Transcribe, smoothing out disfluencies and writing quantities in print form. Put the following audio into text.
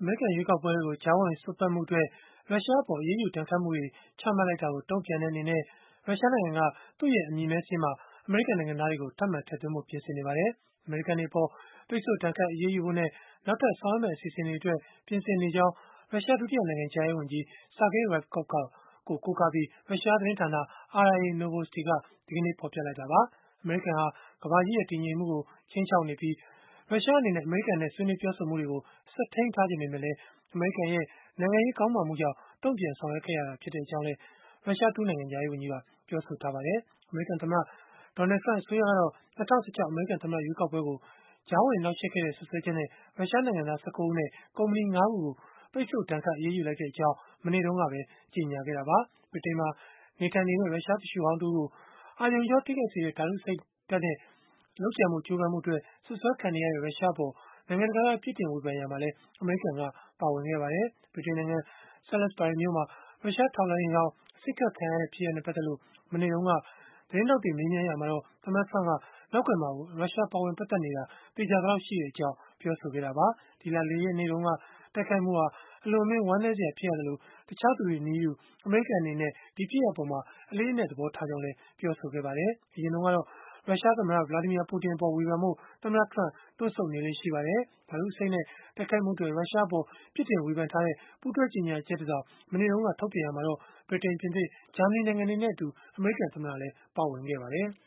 အမေရိကန်ရွေးကောက်ပွဲတွေကို ကြားဝင်စွက်ဖက်မှုအတွက် ရုရှားအပေါ် အရေးယူဒဏ်ခတ်မှုတွေ ချမှတ်လိုက်တာကို တုံ့ပြန်တဲ့အနေနဲ့ ရုရှားနိုင်ငံက သူ့ရဲ့အမည်မည်းစာရင်းမှာ အမေရိကန်နိုင်ငံသားတွေကို ထပ်မံထည့်သွင်းဖို့ ပြင်ဆင်နေပါတယ်။ အမေရိကန်တွေအပေါ် ပိတ်ဆို့ဒဏ်ခတ် အရေးယူဖို့နဲ့ နောက်ထပ် ဆောင်ရွက်မယ့် အစီအစဉ်တွေအတွက် ပြင်ဆင်နေကြောင်း ရုရှား ဒုတိယနိုင်ငံခြားရေးဝန်ကြီး Sergei Ryabkov ကို ကိုးကားပြီး ရုရှားသတင်းဌာန RIA Novosti က ဒီကနေ့ ဖော်ပြလိုက်တာပါ။ အမေရိကန်ဟာ ကမ္ဘာကြီးရဲ့ တည်ငြိမ်မှုကို ခြိမ်းခြောက်နေပြီး၊ ရုရှားအနေနဲ့ အမေရိကန်နဲ့ ဆွေးနွေးပြောဆိုမှုတွေကို ဆက်ထိန်းထားချင်ပေမဲ့လည်း အမေရိကန်ရဲ့ နိုင်ငံရေးခေါင်းမာမှုကြောင့် တုံ့ပြန်ဆောင်ရွက်ခဲ့ရတာ ဖြစ်ကြောင်းလည်း ရုရှား ဒုနိုင်ငံခြားရေးဝန်ကြီးက ပြောဆိုထားပါတယ်။ အမေရိကန်သမ္မတ Donald Trump အစိုးရကတော့ ၂၀၁၆ အမေရိကန်သမ္မတ ရွေးကောက်ပွဲကို ကြားဝင်နှောင့်ယှက်ခဲ့တဲ့ စွပ်စွဲချက်နဲ့ ရုရှားနိုင်ငံသား ၁၉ ဦးနဲ့ ကုမ္ပဏီ ၅ ခုကို ပိတ်ဆို့ဒဏ်ခတ် အရေးယူလိုက်ကြောင်း မနေ့တုန်းကပဲ ကြေညာခဲ့တာပါ။ ဗြိတိန်မှာ နေထိုင်နေတဲ့ ရုရှားသူလျှိုဟောင်းတဦးကို အာရုံကြောထိခိုက်စေတဲ့ ဓာတုအဆိပ်ဓာတ်နဲ့ လုပ်ကြံဖို့ ကြိုးပမ်းမှုအတွက် စွပ်စွဲခံနေရတဲ့ ရုရှားအပေါ် နိုင်ငံတကာက ပြစ်တင်ဝေဖန်ရာမှာလည်း အမေရိကန်က ပါဝင်ခဲ့ပါတယ်။ ဗြိတိန်နိုင်ငံ Salisbury မြို့မှာ ရုရှားထောက်လှမ်းရေးဟောင်း အဆိပ်ခတ်ခံရတဲ့ ဖြစ်ရပ်နဲ့ ပတ်သက်လို့ မနေ့တုန်းက သတင်းထောက်တွေ မေးမြန်းရာမှာတော့ သမ္မတ Trump က နောက်ကွယ်မှာ ရုရှားပါဝင်ပတ်သက်နေတာ သေချာသလောက်ရှိကြောင်း ပြောဆိုခဲ့တာပါ။ ဒီလ 4 ရက်နေ့တုန်းက တိုက်ခိုက်မှုဟာ အလွန်အမင်း ဝမ်းနည်းစရာ ဖြစ်ရသလို၊ တခြားသူတွေနည်းတူ အမေရိကန်အနေနဲ့ ဒီဖြစ်ရပ်အပေါ် အလေးအနက် သဘောထားကြောင်းလည်း ပြောဆိုခဲ့ပါတယ်။ အရင်တုန်းကတော့ ရုရှားသမ္မတ Vladimir Putin အပေါ် ဝေဖန်ဖို့ သမ္မတ Trump တွန့်ဆုတ်နေလေ့ ရှိပါတယ်။ ဓာတုအဆိပ်နဲ့ တိုက်ခိုက်မှုအတွက် ရုရှားအပေါ် ပြစ်တင်ဝေဖန်ထားတဲ့ ပူးတွဲကြေညာချက်တစောင် မနေ့တုန်းက ထုတ်ပြန်ရာမှာတော့ ဗြိတိန်၊ ပြင်သစ်၊ ဂျာမနီနိုင်ငံတွေနဲ့အတူ အမေရိကန်သမ္မတလည်း ပါဝင်ခဲ့ပါတယ်။